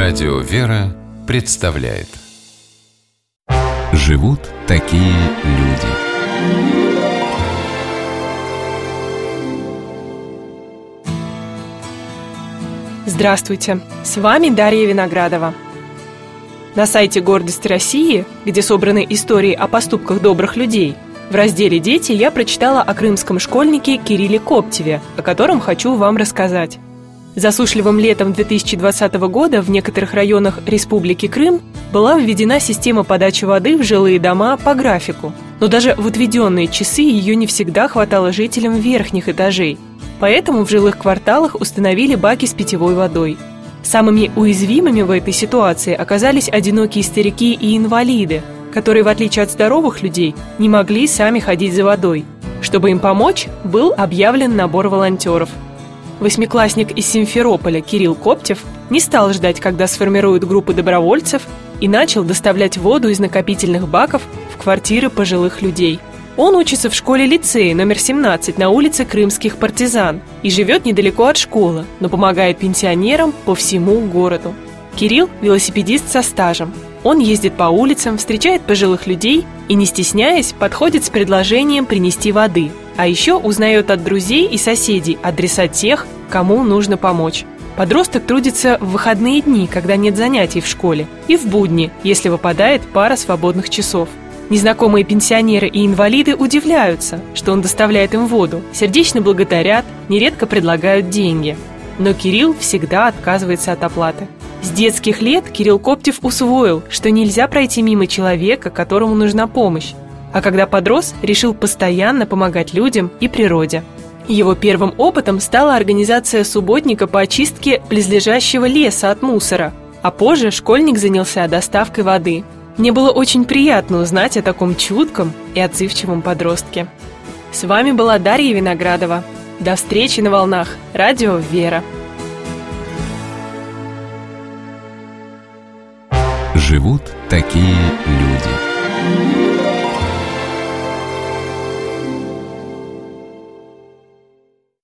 Радио «Вера» представляет. Живут такие люди. Здравствуйте, с вами Дарья Виноградова. На сайте «Гордость России», где собраны истории о поступках добрых людей, в разделе «Дети» я прочитала о крымском школьнике Кирилле Коптеве, о котором хочу вам рассказать. Засушливым летом 2020 года в некоторых районах Республики Крым была введена система подачи воды в жилые дома по графику. Но даже в отведенные часы ее не всегда хватало жителям верхних этажей. Поэтому в жилых кварталах установили баки с питьевой водой. Самыми уязвимыми в этой ситуации оказались одинокие старики и инвалиды, которые, в отличие от здоровых людей, не могли сами ходить за водой. Чтобы им помочь, был объявлен набор волонтеров. Восьмиклассник из Симферополя Кирилл Коптев не стал ждать, когда сформируют группы добровольцев, и начал доставлять воду из накопительных баков в квартиры пожилых людей. Он учится в школе-лицее номер 17 на улице Крымских партизан и живет недалеко от школы, но помогает пенсионерам по всему городу. Кирилл – велосипедист со стажем. Он ездит по улицам, встречает пожилых людей и, не стесняясь, подходит с предложением принести воды. А еще узнает от друзей и соседей адреса тех, кому нужно помочь. Подросток трудится в выходные дни, когда нет занятий в школе, и в будни, если выпадает пара свободных часов. Незнакомые пенсионеры и инвалиды удивляются, что он доставляет им воду, сердечно благодарят, нередко предлагают деньги. Но Кирилл всегда отказывается от оплаты. С детских лет Кирилл Коптев усвоил, что нельзя пройти мимо человека, которому нужна помощь. А когда подрос, решил постоянно помогать людям и природе. Его первым опытом стала организация субботника по очистке близлежащего леса от мусора, а позже школьник занялся доставкой воды. Мне было очень приятно узнать о таком чутком и отзывчивом подростке. С вами была Дарья Виноградова. До встречи на волнах Радио «Вера». Живут такие люди.